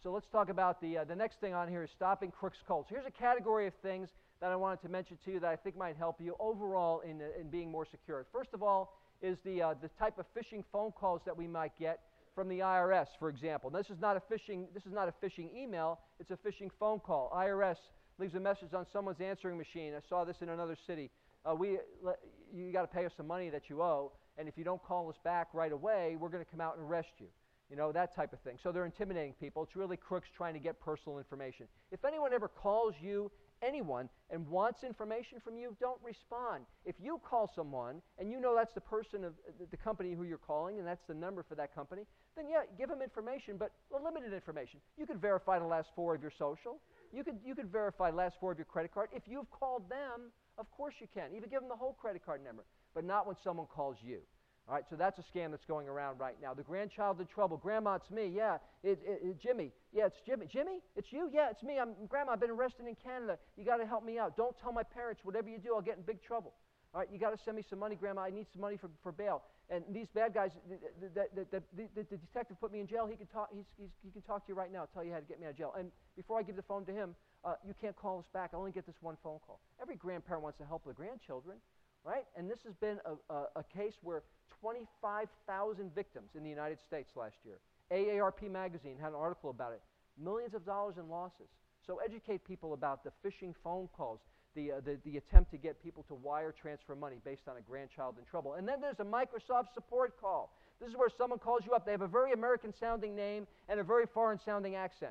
So let's talk about the next thing on here is stopping crooks calls. Here's a category of things that I wanted to mention to you that I think might help you overall in being more secure. First of all is the type of phishing phone calls that we might get from the IRS, for example. This is not a phishing email, it's a phishing phone call. IRS leaves a message on someone's answering machine. I saw this in another city. You got to pay us some money that you owe, and if you don't call us back right away, we're going to come out and arrest you. You know, that type of thing. So they're intimidating people. It's really crooks trying to get personal information. If anyone ever calls you, anyone, and wants information from you, don't respond. If you call someone and you know that's the person of the company who you're calling and that's the number for that company, then yeah, give them information, but limited information. You could verify the last 4 of your social. You could verify the last 4 of your credit card. If you've called them, of course you can. Even give them the whole credit card number, but not when someone calls you. All right, so that's a scam that's going around right now. The grandchild in trouble. Grandma, it's me. Yeah, Jimmy. Yeah, it's Jimmy. Jimmy, it's you? Yeah, it's me. Grandma, I've been arrested in Canada. You got to help me out. Don't tell my parents. Whatever you do, I'll get in big trouble. All right, you got to send me some money, Grandma. I need some money for bail. And these bad guys, the detective put me in jail. He can talk to you right now. Tell you how to get me out of jail. And before I give the phone to him, you can't call us back. I only get this one phone call. Every grandparent wants to help their grandchildren, right? And this has been a case where 25,000 victims in the United States last year. AARP magazine had an article about it. Millions of dollars in losses. So educate people about the phishing phone calls, the attempt to get people to wire transfer money based on a grandchild in trouble. And then there's a Microsoft support call. This is where someone calls you up. They have a very American-sounding name and a very foreign-sounding accent.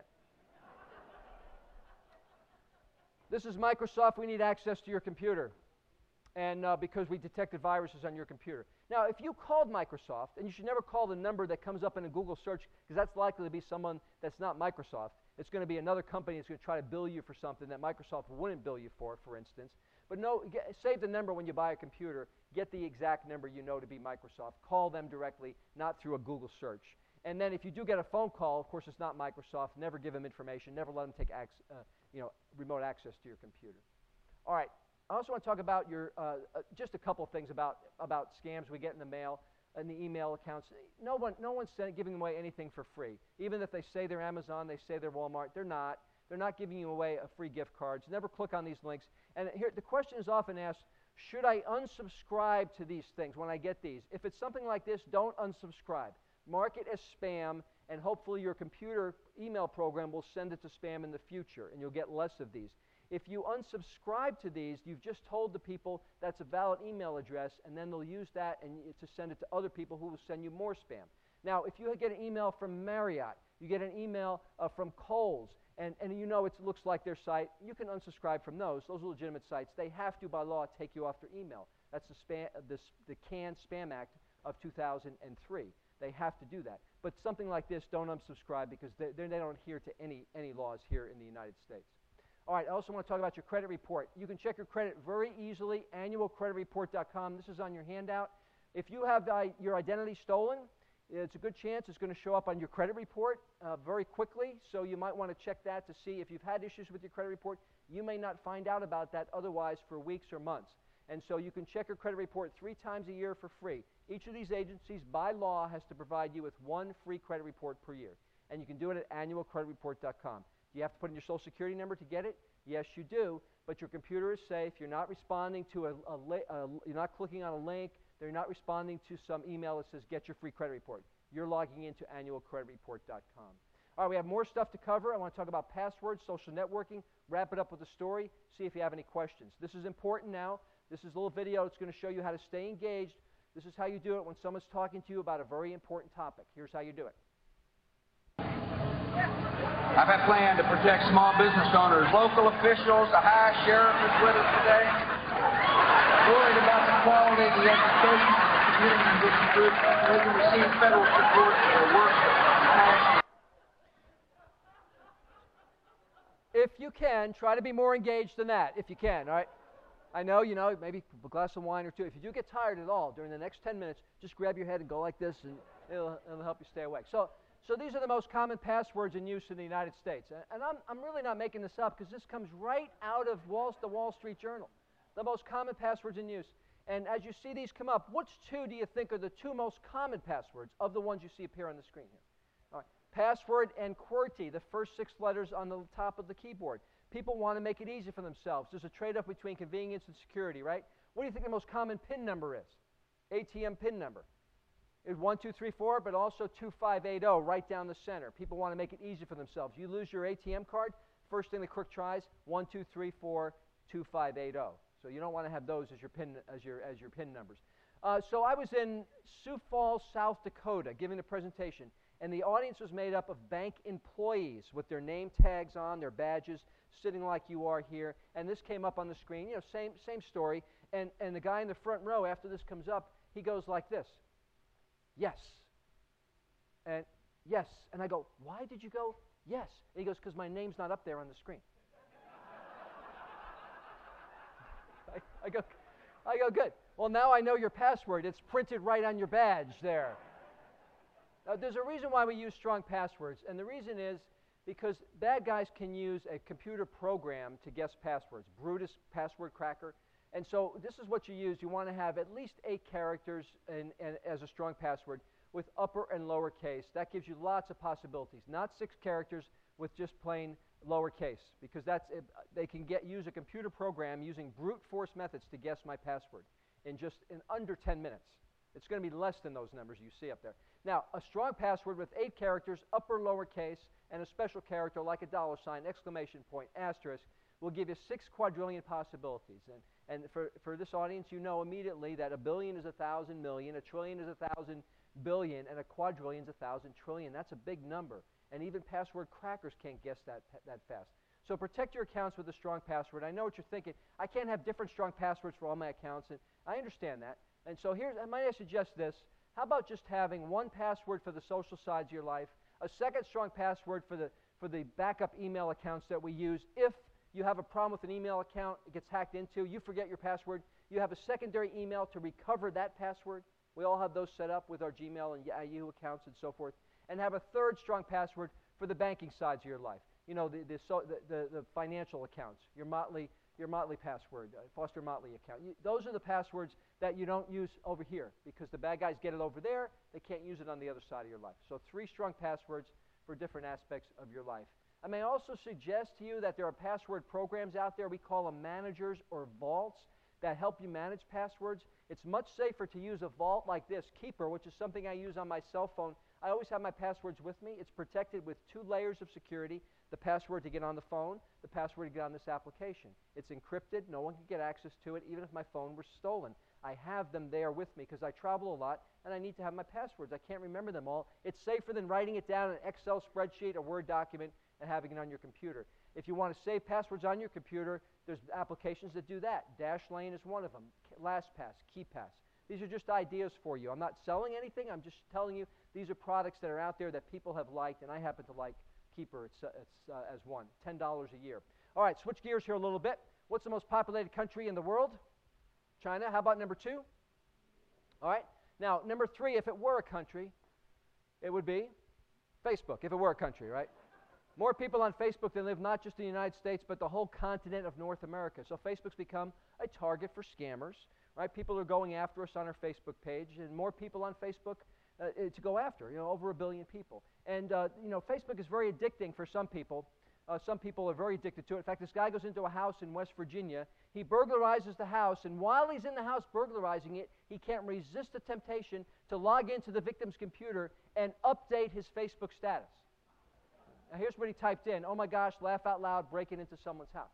This is Microsoft. We need access to your computer. And because we detected viruses on your computer. Now, if you called Microsoft, and you should never call the number that comes up in a Google search, because that's likely to be someone that's not Microsoft. It's going to be another company that's going to try to bill you for something that Microsoft wouldn't bill you for instance. But no, save the number when you buy a computer. Get the exact number you know to be Microsoft. Call them directly, not through a Google search. And then if you do get a phone call, of course, it's not Microsoft. Never give them information. Never let them take remote access to your computer. All right. I also want to talk about just a couple of things about scams we get in the mail and the email accounts. No one's giving away anything for free. Even if they say they're Amazon, they say they're Walmart, they're not. They're not giving you away a free gift cards. Never click on these links. And here, the question is often asked, should I unsubscribe to these things when I get these? If it's something like this, don't unsubscribe. Mark it as spam, and hopefully your computer email program will send it to spam in the future, and you'll get less of these. If you unsubscribe to these, you've just told the people that's a valid email address, and then they'll use that to send it to other people who will send you more spam. Now, if you get an email from Marriott, you get an email from Kohl's, and you know it looks like their site, you can unsubscribe from those. Those are legitimate sites. They have to, by law, take you off their email. That's the Canned Spam Act of 2003. They have to do that. But something like this, don't unsubscribe because they don't adhere to any laws here in the United States. All right, I also want to talk about your credit report. You can check your credit very easily, annualcreditreport.com. This is on your handout. If you have your identity stolen, it's a good chance it's going to show up on your credit report very quickly, so you might want to check that to see if you've had issues with your credit report. You may not find out about that otherwise for weeks or months. And so you can check your credit report 3 times a year for free. Each of these agencies, by law, has to provide you with 1 free credit report per year. And you can do it at annualcreditreport.com. Do you have to put in your Social Security number to get it? Yes, you do, but your computer is safe. You're not responding to you're not clicking on a link. They're not responding to some email that says, get your free credit report. You're logging into annualcreditreport.com. All right, we have more stuff to cover. I want to talk about passwords, social networking, wrap it up with a story, see if you have any questions. This is important now. This is a little video. It's going to show you how to stay engaged. This is how you do it when someone's talking to you about a very important topic. Here's how you do it. I've had planned to protect small business owners. Local officials, the high sheriff is with us today. Worried about the quality of the education of the community in which they can receive federal support for their work. If you can, try to be more engaged than that, if you can, all right? I know, maybe a glass of wine or two. If you do get tired at all during the next 10 minutes, just grab your head and go like this, and it'll help you stay awake. So these are the most common passwords in use in the United States. And I'm really not making this up because this comes right out of the Wall Street Journal. The most common passwords in use. And as you see these come up, which 2 do you think are the 2 most common passwords of the ones you see appear on the screen here? All right. Password and QWERTY, the first 6 letters on the top of the keyboard. People want to make it easy for themselves. There's a trade-off between convenience and security, right? What do you think the most common PIN number is? ATM PIN number. It's 1234, but also 2580 right down the center. People want to make it easy for themselves. You lose your ATM card, first thing the crook tries, 1234 2580. So you don't want to have those as your PIN numbers. So I was in Sioux Falls, South Dakota, giving a presentation, and the audience was made up of bank employees with their name tags on, their badges, sitting like you are here. And this came up on the screen. You know, same story. And the guy in the front row, after this comes up, he goes like this. Yes. And yes. And I go, why did you go yes? And he goes, because my name's not up there on the screen. I go, good. Well, now I know your password. It's printed right on your badge there. There's a reason why we use strong passwords, and the reason is because bad guys can use a computer program to guess passwords, Brutus Password Cracker. And so this is what you use. You want to have at least 8 characters as a strong password with upper and lower case. That gives you lots of possibilities, not 6 characters with just plain lowercase, because they can use a computer program using brute force methods to guess my password in under 10 minutes. It's going to be less than those numbers you see up there. Now, a strong password with 8 characters, upper, lower case, and a special character like a $, exclamation point, asterisk, will give you 6 quadrillion possibilities. And for this audience, you know immediately that a billion is 1,000 million, a trillion is 1,000 billion, and a quadrillion is 1,000 trillion. That's a big number. And even password crackers can't guess that fast. So protect your accounts with a strong password. I know what you're thinking. I can't have different strong passwords for all my accounts, and I understand that. And so might I suggest this? How about just having one password for the social sides of your life, a second strong password for the backup email accounts that we use. If you have a problem with an email account, it gets hacked into, you forget your password, you have a secondary email to recover that password. We all have those set up with our Gmail and Yahoo accounts and so forth. And have a third strong password for the banking sides of your life. You know, the financial accounts, your Motley password, Foster Motley account. Those are the passwords that you don't use over here because the bad guys get it over there. They can't use it on the other side of your life. So 3 strong passwords for different aspects of your life. I may also suggest to you that there are password programs out there. We call them managers or vaults that help you manage passwords. It's much safer to use a vault like this, Keeper, which is something I use on my cell phone. I always have my passwords with me. It's protected with 2 layers of security, the password to get on the phone, the password to get on this application. It's encrypted. No one can get access to it, even if my phone were stolen. I have them there with me because I travel a lot, and I need to have my passwords. I can't remember them all. It's safer than writing it down in an Excel spreadsheet, a Word document, and having it on your computer. If you want to save passwords on your computer, there's applications that do that. Dashlane is one of them, LastPass, KeePass. These are just ideas for you. I'm not selling anything. I'm just telling you these are products that are out there that people have liked, and I happen to like Keeper as one, $10 a year. All right, switch gears here a little bit. What's the most populated country in the world? China. How about number 2? All right. Now, number 3, if it were a country, it would be Facebook, if it were a country, right? More people on Facebook than live not just in the United States, but the whole continent of North America. So Facebook's become a target for scammers, right? People are going after us on our Facebook page, and more people on Facebook to go after, over 1 billion people. And, Facebook is very addicting for some people. Some people are very addicted to it. In fact, this guy goes into a house in West Virginia. He burglarizes the house, and while he's in the house burglarizing it, he can't resist the temptation to log into the victim's computer and update his Facebook status. Now, here's what he typed in. Oh, my gosh, laugh out loud, breaking into someone's house.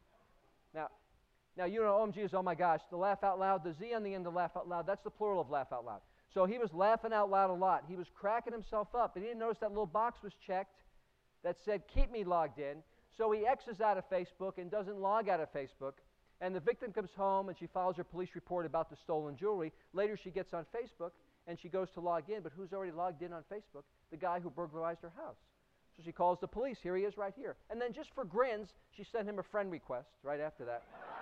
Right. Now, OMG is oh, my gosh. The laugh out loud, the Z on the end of laugh out loud, that's the plural of laugh out loud. So he was laughing out loud a lot. He was cracking himself up, but he didn't notice that little box was checked that said, keep me logged in. So he X's out of Facebook and doesn't log out of Facebook. And the victim comes home and she files her police report about the stolen jewelry. Later she gets on Facebook and she goes to log in, but who's already logged in on Facebook? The guy who burglarized her house. So she calls the police. Here he is right here. And then just for grins, she sent him a friend request right after that.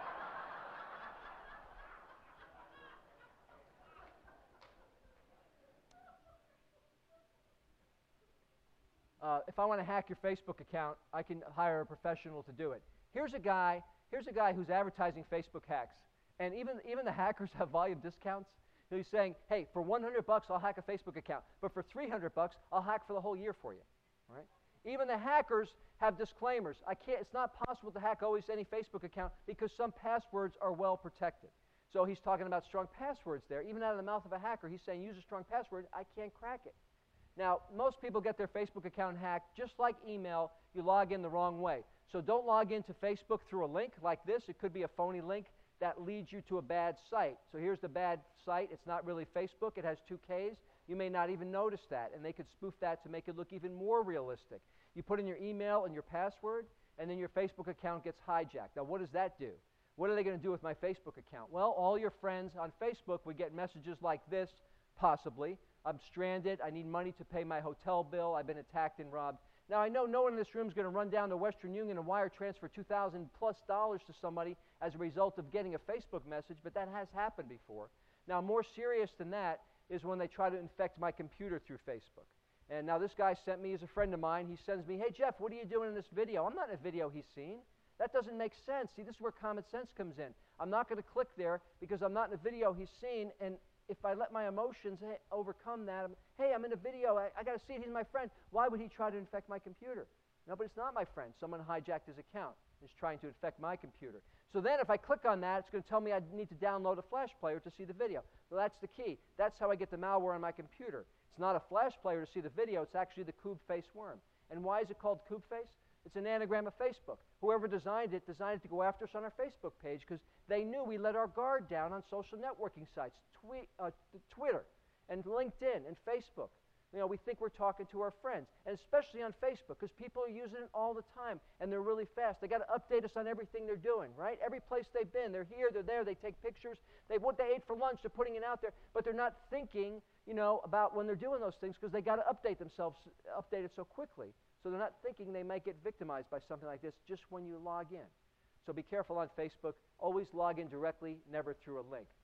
If I want to hack your Facebook account, I can hire a professional to do it. Here's a guy who's advertising Facebook hacks. And even the hackers have volume discounts. He's saying, hey, for $100 I'll hack a Facebook account, but for $300 I'll hack for the whole year for you. right? Even the hackers have disclaimers. It's not possible to hack always any Facebook account because some passwords are well protected. So he's talking about strong passwords there. Even out of the mouth of a hacker, he's saying, use a strong password. I can't crack it. Now, most people get their Facebook account hacked. Just like email, you log in the wrong way. So don't log into Facebook through a link like this. It could be a phony link that leads you to a bad site. So here's the bad site. It's not really Facebook. It has 2 Ks. You may not even notice that, and they could spoof that to make it look even more realistic. You put in your email and your password, and then your Facebook account gets hijacked. Now, what does that do? What are they going to do with my Facebook account? Well, all your friends on Facebook would get messages like this, possibly. I'm stranded. I need money to pay my hotel bill. I've been attacked and robbed. Now, I know no one in this room is going to run down to Western Union and wire transfer $2,000+ to somebody as a result of getting a Facebook message, but that has happened before. Now, more serious than that is when they try to infect my computer through Facebook. And now this guy sent me, as a friend of mine, he sends me, hey, Jeff, what are you doing in this video? I'm not in a video he's seen. That doesn't make sense. See, this is where common sense comes in. I'm not going to click there because I'm not in a video he's seen, and if I let my emotions overcome that, hey, I'm in a video, I got to see it, he's my friend. Why would he try to infect my computer? No, but it's not my friend. Someone hijacked his account and is trying to infect my computer. So then if I click on that, it's going to tell me I need to download a Flash player to see the video. Well, that's the key. That's how I get the malware on my computer. It's not a Flash player to see the video. It's actually the Kube-face worm. And why is it called Kube-face? It's an anagram of Facebook. Whoever designed it to go after us on our Facebook page because they knew we let our guard down on social networking sites, Twitter and LinkedIn and Facebook. You know, we think we're talking to our friends, and especially on Facebook because people are using it all the time, and they're really fast. They got to update us on everything they're doing, right? Every place they've been, they're here, they're there, they take pictures. What they ate for lunch, they're putting it out there, but they're not thinking, about when they're doing those things because they got to update themselves, update it so quickly. So they're not thinking they might get victimized by something like this just when you log in. So be careful on Facebook. Always log in directly, never through a link.